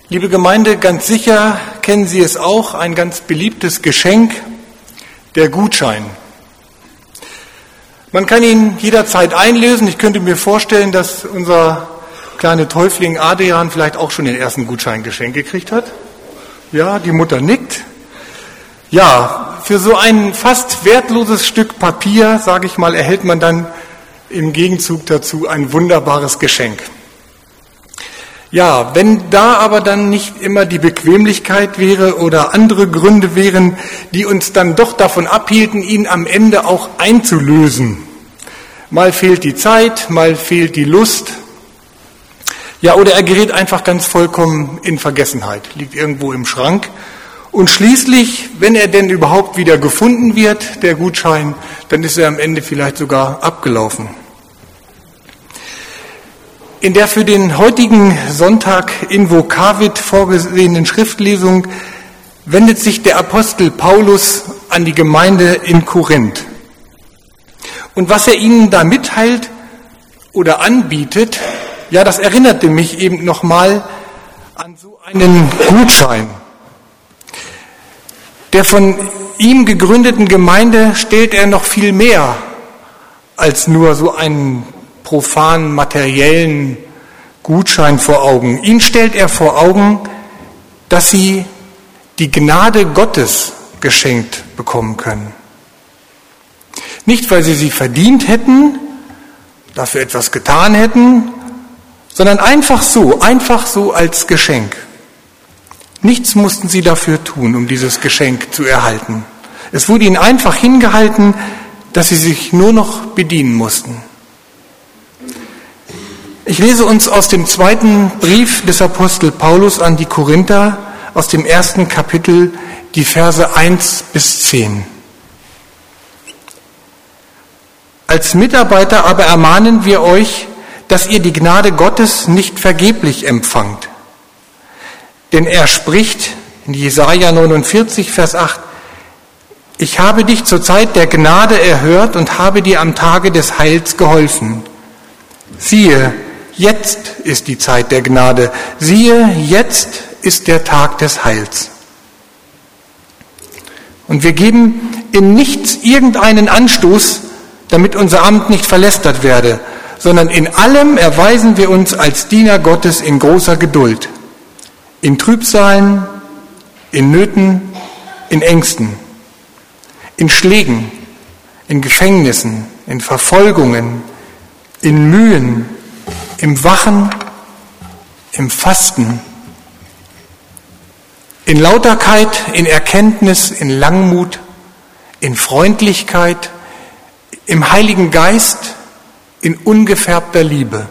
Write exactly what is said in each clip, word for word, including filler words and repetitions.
Liebe Gemeinde, ganz sicher kennen Sie es auch, ein ganz beliebtes Geschenk, der Gutschein. Man kann ihn jederzeit einlösen. Ich könnte mir vorstellen, dass unser kleiner Täufling Adrian vielleicht auch schon den ersten Gutschein geschenkt gekriegt hat. Ja, die Mutter nickt. Ja, für so ein fast wertloses Stück Papier, sage ich mal, erhält man dann im Gegenzug dazu ein wunderbares Geschenk. Ja, wenn da aber dann nicht immer die Bequemlichkeit wäre oder andere Gründe wären, die uns dann doch davon abhielten, ihn am Ende auch einzulösen. Mal fehlt die Zeit, mal fehlt die Lust. Ja, oder er gerät einfach ganz vollkommen in Vergessenheit, liegt irgendwo im Schrank. Und schließlich, wenn er denn überhaupt wieder gefunden wird, der Gutschein, dann ist er am Ende vielleicht sogar abgelaufen. In der für den heutigen Sonntag in Vokavit vorgesehenen Schriftlesung wendet sich der Apostel Paulus an die Gemeinde in Korinth. Und was er ihnen da mitteilt oder anbietet, ja, das erinnerte mich eben nochmal an so einen Gutschein. Der von ihm gegründeten Gemeinde stellt er noch viel mehr als nur so einen profanen, materiellen Gutschein vor Augen. Ihn stellt er vor Augen, dass sie die Gnade Gottes geschenkt bekommen können. Nicht, weil sie sie verdient hätten, dafür etwas getan hätten, sondern einfach so, einfach so als Geschenk. Nichts mussten sie dafür tun, um dieses Geschenk zu erhalten. Es wurde ihnen einfach hingehalten, dass sie sich nur noch bedienen mussten. Ich lese uns aus dem zweiten Brief des Apostel Paulus an die Korinther, aus dem ersten Kapitel, die Verse eins bis zehn. Als Mitarbeiter aber ermahnen wir euch, dass ihr die Gnade Gottes nicht vergeblich empfangt. Denn er spricht in Jesaja neunundvierzig, Vers acht, ich habe dich zur Zeit der Gnade erhört und habe dir am Tage des Heils geholfen. Siehe, jetzt ist die Zeit der Gnade. Siehe, jetzt ist der Tag des Heils. Und wir geben in nichts irgendeinen Anstoß, damit unser Amt nicht verlästert werde, sondern in allem erweisen wir uns als Diener Gottes in großer Geduld. In Trübsalen, in Nöten, in Ängsten, in Schlägen, in Gefängnissen, in Verfolgungen, in Mühen, im Wachen, im Fasten, in Lauterkeit, in Erkenntnis, in Langmut, in Freundlichkeit, im Heiligen Geist, in ungefärbter Liebe,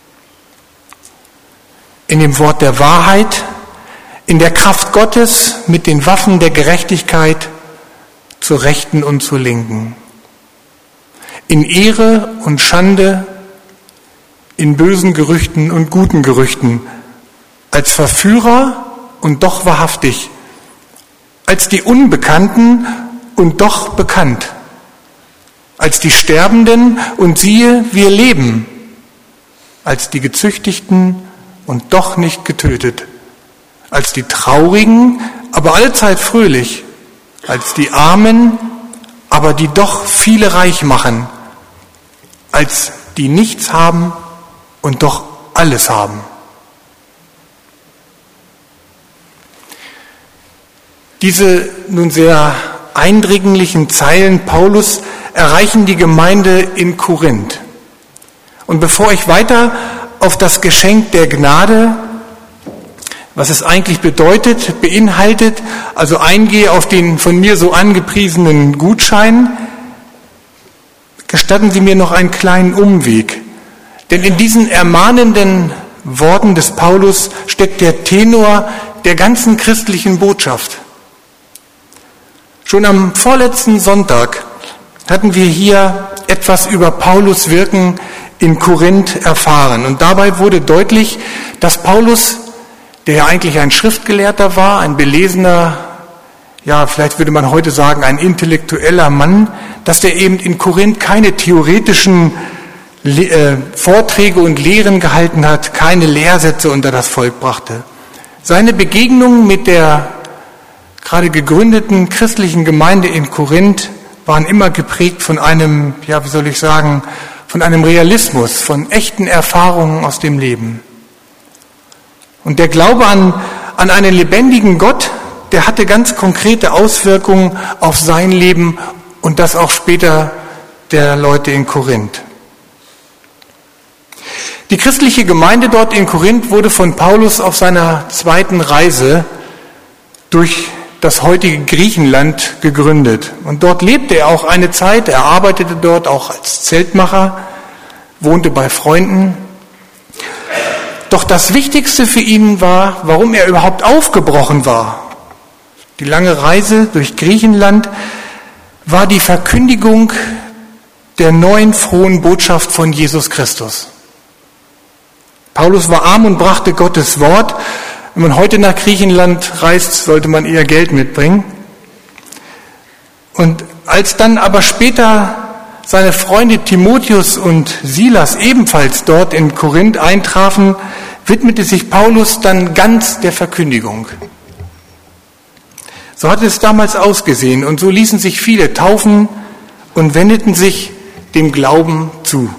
in dem Wort der Wahrheit, in der Kraft Gottes mit den Waffen der Gerechtigkeit zur Rechten und zur Linken, in Ehre und Schande, in bösen Gerüchten und guten Gerüchten, als Verführer und doch wahrhaftig, als die Unbekannten und doch bekannt, als die Sterbenden und siehe, wir leben, als die Gezüchtigten und doch nicht getötet, als die Traurigen, aber allzeit fröhlich, als die Armen, aber die doch viele reich machen, als die nichts haben und doch alles haben. Diese nun sehr eindringlichen Zeilen Paulus erreichen die Gemeinde in Korinth. Und bevor ich weiter auf das Geschenk der Gnade, was es eigentlich bedeutet, beinhaltet, also eingehe auf den von mir so angepriesenen Gutschein, gestatten Sie mir noch einen kleinen Umweg. Denn in diesen ermahnenden Worten des Paulus steckt der Tenor der ganzen christlichen Botschaft. Schon am vorletzten Sonntag hatten wir hier etwas über Paulus Wirken in Korinth erfahren. Und dabei wurde deutlich, dass Paulus, der ja eigentlich ein Schriftgelehrter war, ein belesener, ja, vielleicht würde man heute sagen, ein intellektueller Mann, dass der eben in Korinth keine theoretischen Le- äh, Vorträge und Lehren gehalten hat, keine Lehrsätze unter das Volk brachte, Seine Begegnungen mit der gerade gegründeten christlichen Gemeinde in Korinth waren immer geprägt von einem, ja, wie soll ich sagen, von einem Realismus, von echten Erfahrungen aus dem Leben. Und der Glaube an, an einen lebendigen Gott, der hatte ganz konkrete Auswirkungen auf sein Leben und das auch später der Leute in Korinth. Die christliche Gemeinde dort in Korinth wurde von Paulus auf seiner zweiten Reise durch das heutige Griechenland gegründet. Und dort lebte er auch eine Zeit. Er arbeitete dort auch als Zeltmacher, wohnte bei Freunden. Doch das Wichtigste für ihn war, warum er überhaupt aufgebrochen war. Die lange Reise durch Griechenland war die Verkündigung der neuen frohen Botschaft von Jesus Christus. Paulus war arm und brachte Gottes Wort. Wenn man heute nach Griechenland reist, sollte man eher Geld mitbringen. Und als dann aber später seine Freunde Timotheus und Silas ebenfalls dort in Korinth eintrafen, widmete sich Paulus dann ganz der Verkündigung. So hatte es damals ausgesehen und so ließen sich viele taufen und wendeten sich dem Glauben zu.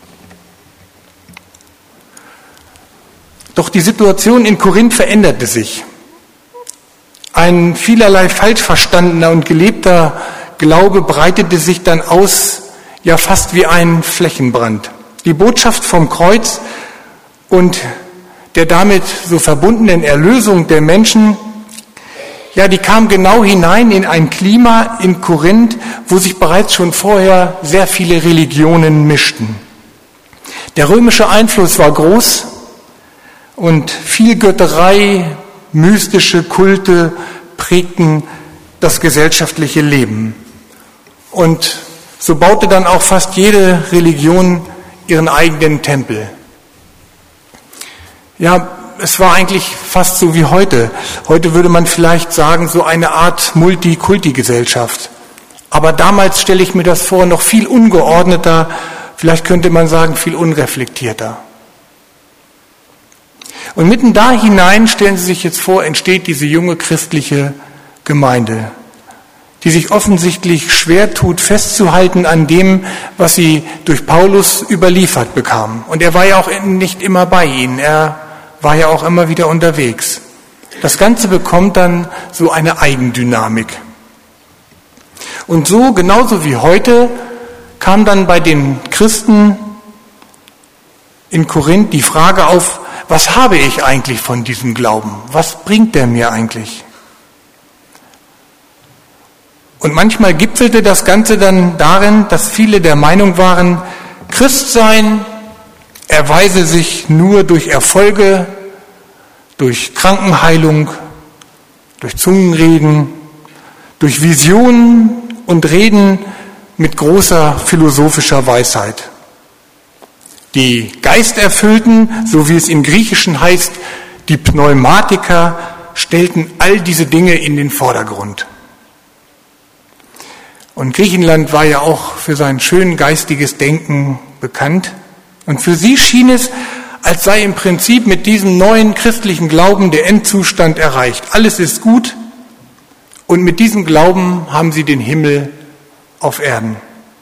Doch die Situation in Korinth veränderte sich. Ein vielerlei falsch verstandener und gelebter Glaube breitete sich dann aus, ja fast wie ein Flächenbrand. Die Botschaft vom Kreuz und der damit so verbundenen Erlösung der Menschen, ja, die kam genau hinein in ein Klima in Korinth, wo sich bereits schon vorher sehr viele Religionen mischten. Der römische Einfluss war groß und viel Götterei, mystische Kulte prägten das gesellschaftliche Leben. Und so baute dann auch fast jede Religion ihren eigenen Tempel. Ja, es war eigentlich fast so wie heute. Heute würde man vielleicht sagen, so eine Art Multikulti-Gesellschaft. Aber damals stelle ich mir das vor, noch viel ungeordneter, vielleicht könnte man sagen, viel unreflektierter. Und mitten da hinein, stellen Sie sich jetzt vor, entsteht diese junge christliche Gemeinde, die sich offensichtlich schwer tut, festzuhalten an dem, was sie durch Paulus überliefert bekam. Und er war ja auch nicht immer bei ihnen, er war ja auch immer wieder unterwegs. Das Ganze bekommt dann so eine Eigendynamik. Und so, genauso wie heute, kam dann bei den Christen in Korinth die Frage auf, was habe ich eigentlich von diesem Glauben? Was bringt der mir eigentlich? Und manchmal gipfelte das Ganze dann darin, dass viele der Meinung waren, Christsein erweise sich nur durch Erfolge, durch Krankenheilung, durch Zungenreden, durch Visionen und Reden mit großer philosophischer Weisheit. Die Geisterfüllten, so wie es im Griechischen heißt, die Pneumatiker, stellten all diese Dinge in den Vordergrund. Und Griechenland war ja auch für sein schön geistiges Denken bekannt. Und für sie schien es, als sei im Prinzip mit diesem neuen christlichen Glauben der Endzustand erreicht. Alles ist gut und mit diesem Glauben haben sie den Himmel auf Erden.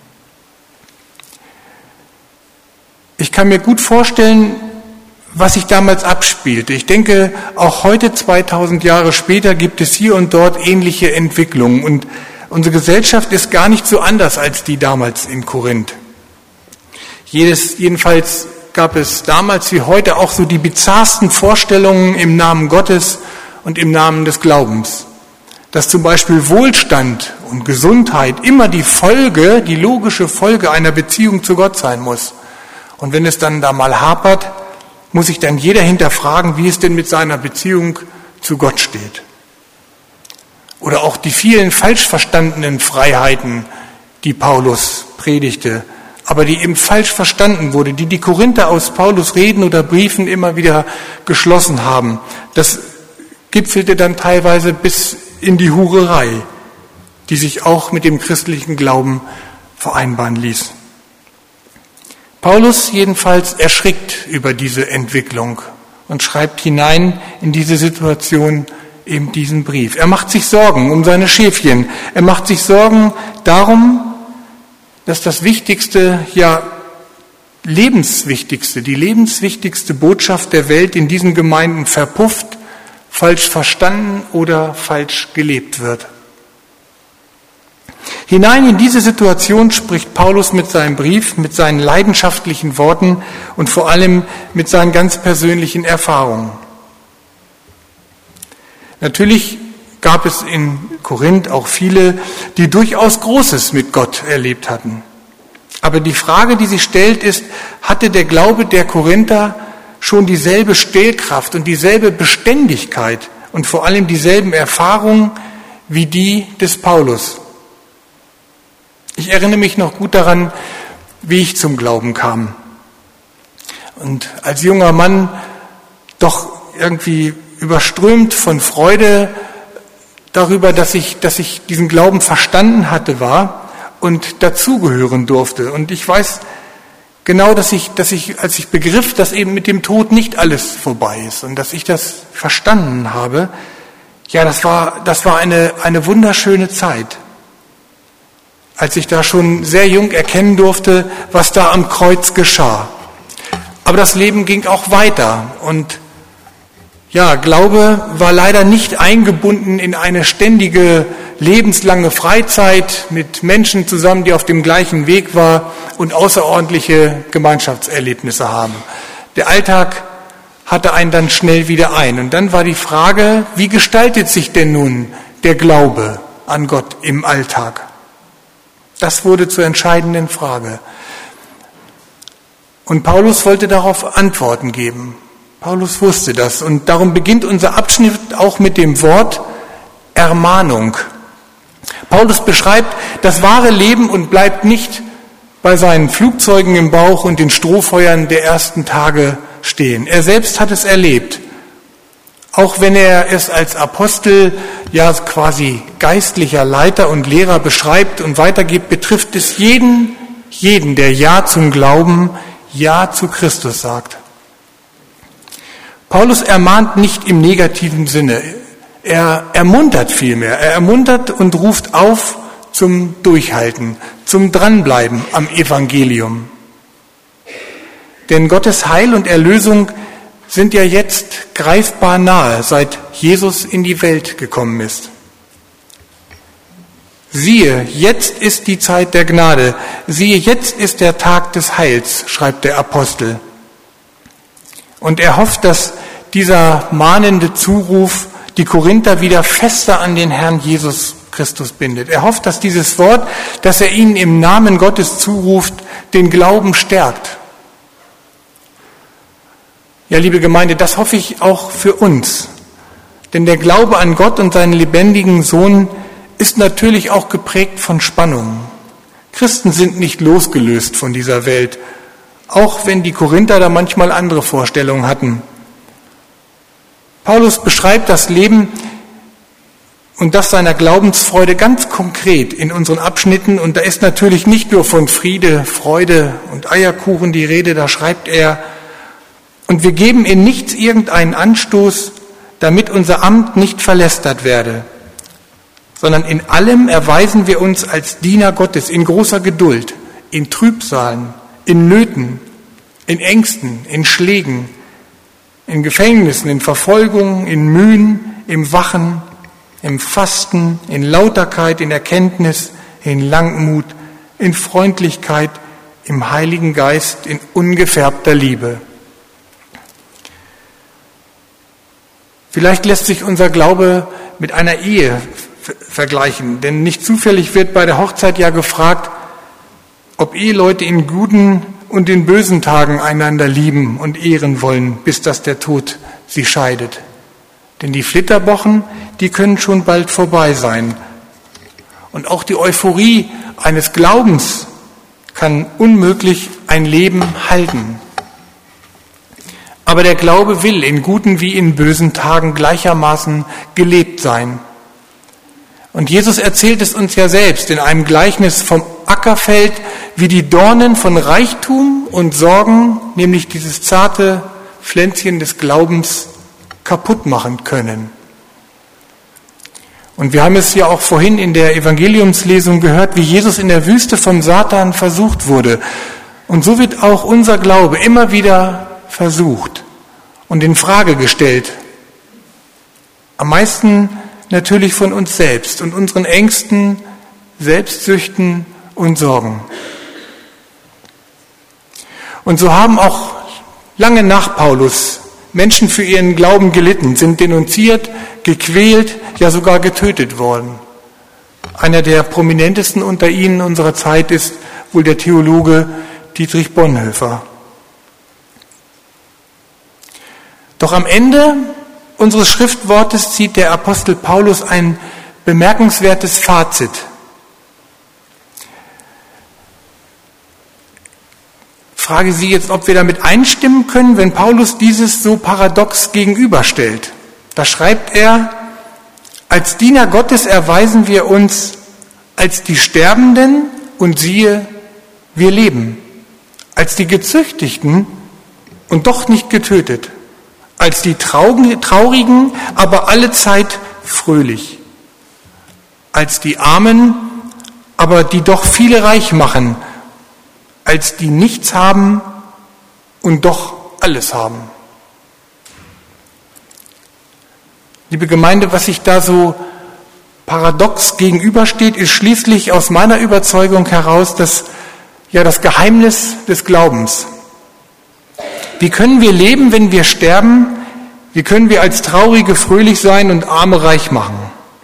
Ich kann mir gut vorstellen, was sich damals abspielte. Ich denke, auch heute, zweitausend Jahre später, gibt es hier und dort ähnliche Entwicklungen. Und unsere Gesellschaft ist gar nicht so anders als die damals in Korinth. Jedes, jedenfalls gab es damals wie heute auch so die bizarrsten Vorstellungen im Namen Gottes und im Namen des Glaubens. Dass zum Beispiel Wohlstand und Gesundheit immer die Folge, die logische Folge einer Beziehung zu Gott sein muss. Und wenn es dann da mal hapert, muss sich dann jeder hinterfragen, wie es denn mit seiner Beziehung zu Gott steht. Oder auch die vielen falsch verstandenen Freiheiten, die Paulus predigte, aber die eben falsch verstanden wurde, die die Korinther aus Paulus Reden oder Briefen immer wieder geschlossen haben. Das gipfelte dann teilweise bis in die Hurerei, die sich auch mit dem christlichen Glauben vereinbaren ließ. Paulus jedenfalls erschrickt über diese Entwicklung und schreibt hinein in diese Situation eben diesen Brief. Er macht sich Sorgen um seine Schäfchen. Er macht sich Sorgen darum, dass das Wichtigste, ja lebenswichtigste, die lebenswichtigste Botschaft der Welt in diesen Gemeinden verpufft, falsch verstanden oder falsch gelebt wird. Hinein in diese Situation spricht Paulus mit seinem Brief, mit seinen leidenschaftlichen Worten und vor allem mit seinen ganz persönlichen Erfahrungen. Natürlich gab es in Korinth auch viele, die durchaus Großes mit Gott erlebt hatten. Aber die Frage, die sich stellt, ist, hatte der Glaube der Korinther schon dieselbe Stellkraft und dieselbe Beständigkeit und vor allem dieselben Erfahrungen wie die des Paulus? Ich erinnere mich noch gut daran, wie ich zum Glauben kam. Und als junger Mann doch irgendwie überströmt von Freude darüber, dass ich, dass ich diesen Glauben verstanden hatte, war und dazugehören durfte. Und ich weiß genau, dass ich, dass ich, als ich begriff, dass eben mit dem Tod nicht alles vorbei ist und dass ich das verstanden habe, ja, das war, das war eine, eine wunderschöne Zeit. Als ich da schon sehr jung erkennen durfte, was da am Kreuz geschah. Aber das Leben ging auch weiter und ja, Glaube war leider nicht eingebunden in eine ständige, lebenslange Freizeit mit Menschen zusammen, die auf dem gleichen Weg waren und außerordentliche Gemeinschaftserlebnisse haben. Der Alltag hatte einen dann schnell wieder ein. Und dann war die Frage, wie gestaltet sich denn nun der Glaube an Gott im Alltag? Das wurde zur entscheidenden Frage. Und Paulus wollte darauf Antworten geben. Paulus wusste das und darum beginnt unser Abschnitt auch mit dem Wort Ermahnung. Paulus beschreibt das wahre Leben und bleibt nicht bei seinen Flugzeugen im Bauch und den Strohfeuern der ersten Tage stehen. Er selbst hat es erlebt. Auch wenn er es als Apostel, ja quasi geistlicher Leiter und Lehrer beschreibt und weitergibt, betrifft es jeden, jeden, der Ja zum Glauben, Ja zu Christus sagt. Paulus ermahnt nicht im negativen Sinne. Er ermuntert vielmehr. Er ermuntert und ruft auf zum Durchhalten, zum Dranbleiben am Evangelium. Denn Gottes Heil und Erlösung sind ja jetzt greifbar nahe, seit Jesus in die Welt gekommen ist. Siehe, jetzt ist die Zeit der Gnade. Siehe, jetzt ist der Tag des Heils, schreibt der Apostel. Und er hofft, dass dieser mahnende Zuruf die Korinther wieder fester an den Herrn Jesus Christus bindet. Er hofft, dass dieses Wort, das er ihnen im Namen Gottes zuruft, den Glauben stärkt. Ja, liebe Gemeinde, das hoffe ich auch für uns. Denn der Glaube an Gott und seinen lebendigen Sohn ist natürlich auch geprägt von Spannungen. Christen sind nicht losgelöst von dieser Welt, auch wenn die Korinther da manchmal andere Vorstellungen hatten. Paulus beschreibt das Leben und das seiner Glaubensfreude ganz konkret in unseren Abschnitten. Und da ist natürlich nicht nur von Friede, Freude und Eierkuchen die Rede, da schreibt er, und wir geben in nichts irgendeinen Anstoß, damit unser Amt nicht verlästert werde, sondern in allem erweisen wir uns als Diener Gottes in großer Geduld, in Trübsalen, in Nöten, in Ängsten, in Schlägen, in Gefängnissen, in Verfolgung, in Mühen, im Wachen, im Fasten, in Lauterkeit, in Erkenntnis, in Langmut, in Freundlichkeit, im Heiligen Geist, in ungefärbter Liebe. Vielleicht lässt sich unser Glaube mit einer Ehe vergleichen, denn nicht zufällig wird bei der Hochzeit ja gefragt, ob Eheleute in guten und in bösen Tagen einander lieben und ehren wollen, bis dass der Tod sie scheidet. Denn die Flitterwochen, die können schon bald vorbei sein. Und auch die Euphorie eines Glaubens kann unmöglich ein Leben halten. Aber der Glaube will in guten wie in bösen Tagen gleichermaßen gelebt sein. Und Jesus erzählt es uns ja selbst in einem Gleichnis vom Ackerfeld, wie die Dornen von Reichtum und Sorgen, nämlich dieses zarte Pflänzchen des Glaubens kaputt machen können. Und wir haben es ja auch vorhin in der Evangeliumslesung gehört, wie Jesus in der Wüste vom Satan versucht wurde. Und so wird auch unser Glaube immer wieder versucht und in Frage gestellt. Am meisten natürlich von uns selbst und unseren Ängsten, Selbstsüchten und Sorgen. Und so haben auch lange nach Paulus Menschen für ihren Glauben gelitten, sind denunziert, gequält, ja sogar getötet worden. Einer der prominentesten unter ihnen unserer Zeit ist wohl der Theologe Dietrich Bonhoeffer. Doch am Ende unseres Schriftwortes zieht der Apostel Paulus ein bemerkenswertes Fazit. Ich frage Sie jetzt, ob wir damit einstimmen können, wenn Paulus dieses so paradox gegenüberstellt. Da schreibt er, als Diener Gottes erweisen wir uns als die Sterbenden und siehe, wir leben. Als die Gezüchtigten und doch nicht getötet. Als die Traurigen, aber allezeit fröhlich. Als die Armen, aber die doch viele reich machen. Als die nichts haben und doch alles haben. Liebe Gemeinde, was sich da so paradox gegenübersteht, ist schließlich aus meiner Überzeugung heraus das, ja, das Geheimnis des Glaubens. Wie können wir leben, wenn wir sterben? Wie können wir als Traurige fröhlich sein und Arme reich machen?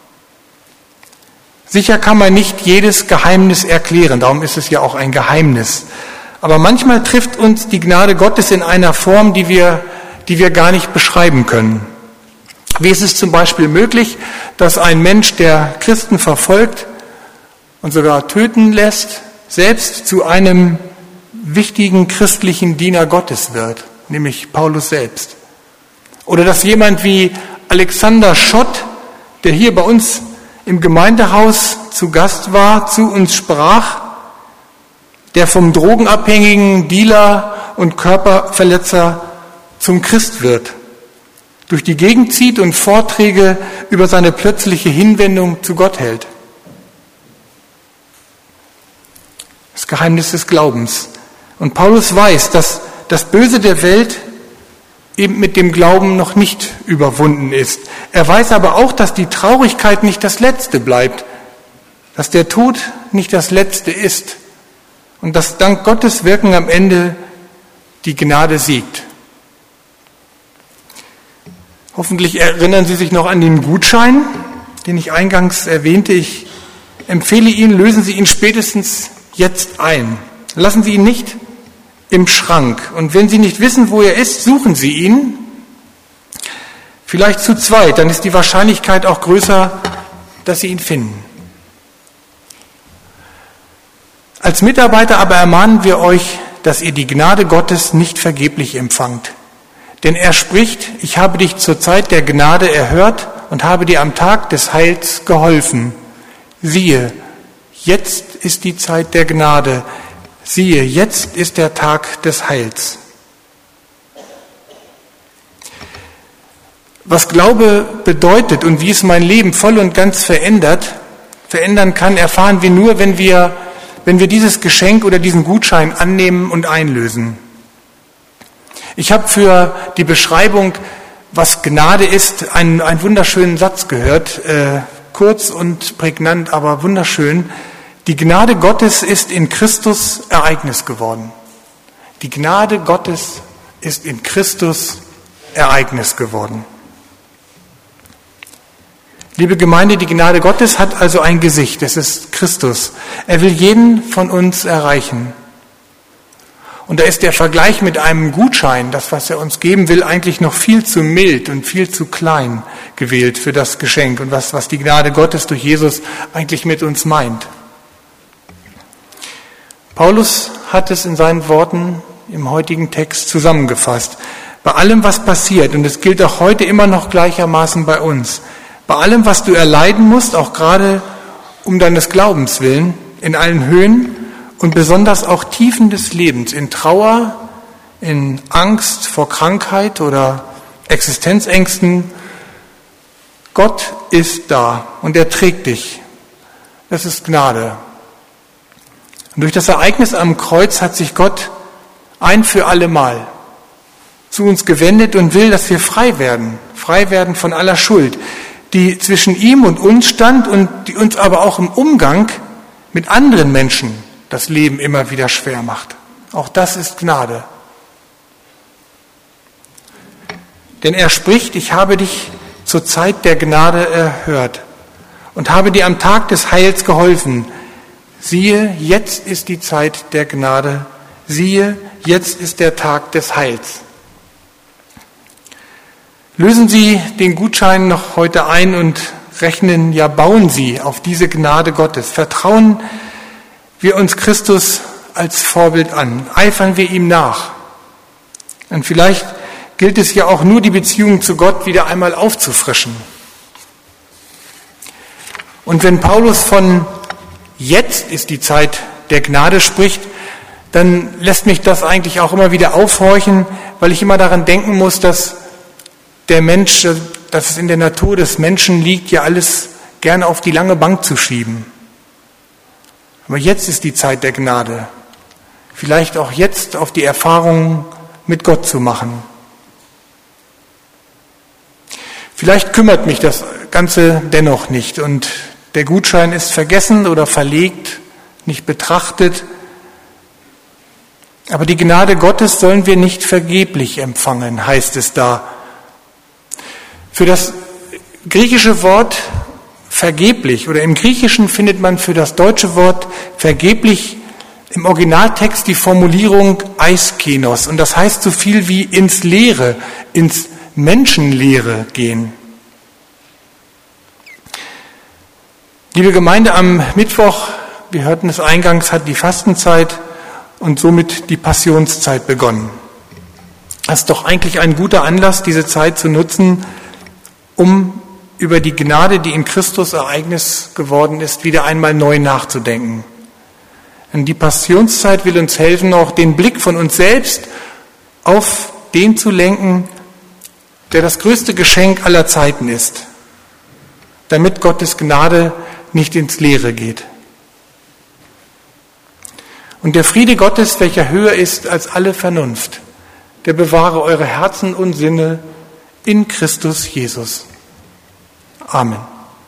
Sicher kann man nicht jedes Geheimnis erklären, darum ist es ja auch ein Geheimnis. Aber manchmal trifft uns die Gnade Gottes in einer Form, die wir, die wir gar nicht beschreiben können. Wie ist es zum Beispiel möglich, dass ein Mensch, der Christen verfolgt und sogar töten lässt, selbst zu einem wichtigen christlichen Diener Gottes wird, nämlich Paulus selbst? Oder dass jemand wie Alexander Schott, der hier bei uns im Gemeindehaus zu Gast war, zu uns sprach, der vom drogenabhängigen Dealer und Körperverletzer zum Christ wird, durch die Gegend zieht und Vorträge über seine plötzliche Hinwendung zu Gott hält. Das Geheimnis des Glaubens. Und Paulus weiß, dass das Böse der Welt eben mit dem Glauben noch nicht überwunden ist. Er weiß aber auch, dass die Traurigkeit nicht das Letzte bleibt, dass der Tod nicht das Letzte ist und dass dank Gottes Wirken am Ende die Gnade siegt. Hoffentlich erinnern Sie sich noch an den Gutschein, den ich eingangs erwähnte. Ich empfehle Ihnen, lösen Sie ihn spätestens jetzt ein. Lassen Sie ihn nicht im Schrank. Und wenn Sie nicht wissen, wo er ist, suchen Sie ihn. Vielleicht zu zweit, dann ist die Wahrscheinlichkeit auch größer, dass Sie ihn finden. Als Mitarbeiter aber ermahnen wir euch, dass ihr die Gnade Gottes nicht vergeblich empfangt. Denn er spricht, ich habe dich zur Zeit der Gnade erhört und habe dir am Tag des Heils geholfen. Siehe, jetzt ist die Zeit der Gnade. Siehe, jetzt ist der Tag des Heils. Was Glaube bedeutet und wie es mein Leben voll und ganz verändert, verändern kann, erfahren wir nur, wenn wir, wenn wir dieses Geschenk oder diesen Gutschein annehmen und einlösen. Ich habe für die Beschreibung, was Gnade ist, einen, einen wunderschönen Satz gehört, äh, kurz und prägnant, aber wunderschön. Die Gnade Gottes ist in Christus Ereignis geworden. Die Gnade Gottes ist in Christus Ereignis geworden. Liebe Gemeinde, die Gnade Gottes hat also ein Gesicht, es ist Christus. Er will jeden von uns erreichen. Und da ist der Vergleich mit einem Gutschein, das, was er uns geben will, eigentlich noch viel zu mild und viel zu klein gewählt für das Geschenk und was, was die Gnade Gottes durch Jesus eigentlich mit uns meint. Paulus hat es in seinen Worten im heutigen Text zusammengefasst. Bei allem, was passiert, und es gilt auch heute immer noch gleichermaßen bei uns, bei allem, was du erleiden musst, auch gerade um deines Glaubens willen, in allen Höhen und besonders auch Tiefen des Lebens, in Trauer, in Angst vor Krankheit oder Existenzängsten. Gott ist da und er trägt dich. Das ist Gnade. Und durch das Ereignis am Kreuz hat sich Gott ein für alle Mal zu uns gewendet und will, dass wir frei werden, frei werden von aller Schuld, die zwischen ihm und uns stand und die uns aber auch im Umgang mit anderen Menschen das Leben immer wieder schwer macht. Auch das ist Gnade. Denn er spricht, ich habe dich zur Zeit der Gnade erhört und habe dir am Tag des Heils geholfen. Siehe, jetzt ist die Zeit der Gnade. Siehe, jetzt ist der Tag des Heils. Lösen Sie den Gutschein noch heute ein und rechnen, ja bauen Sie auf diese Gnade Gottes. Vertrauen wir uns Christus als Vorbild an. Eifern wir ihm nach. Und vielleicht gilt es ja auch nur, die Beziehung zu Gott wieder einmal aufzufrischen. Und wenn Paulus von jetzt ist die Zeit der Gnade spricht, dann lässt mich das eigentlich auch immer wieder aufhorchen, weil ich immer daran denken muss, dass der Mensch, dass es in der Natur des Menschen liegt, ja alles gerne auf die lange Bank zu schieben. Aber jetzt ist die Zeit der Gnade. Vielleicht auch jetzt auf die Erfahrung mit Gott zu machen. Vielleicht kümmert mich das Ganze dennoch nicht und der Gutschein ist vergessen oder verlegt, nicht betrachtet. Aber die Gnade Gottes sollen wir nicht vergeblich empfangen, heißt es da. Für das griechische Wort vergeblich oder im Griechischen findet man für das deutsche Wort vergeblich im Originaltext die Formulierung eiskenos und das heißt so viel wie ins Leere, ins Menschenleere gehen. Liebe Gemeinde, am Mittwoch, wir hörten es eingangs, hat die Fastenzeit und somit die Passionszeit begonnen. Das ist doch eigentlich ein guter Anlass, diese Zeit zu nutzen, um über die Gnade, die in Christus Ereignis geworden ist, wieder einmal neu nachzudenken. Und die Passionszeit will uns helfen, auch den Blick von uns selbst auf den zu lenken, der das größte Geschenk aller Zeiten ist, damit Gottes Gnade nicht ins Leere geht. Und der Friede Gottes, welcher höher ist als alle Vernunft, der bewahre eure Herzen und Sinne in Christus Jesus. Amen.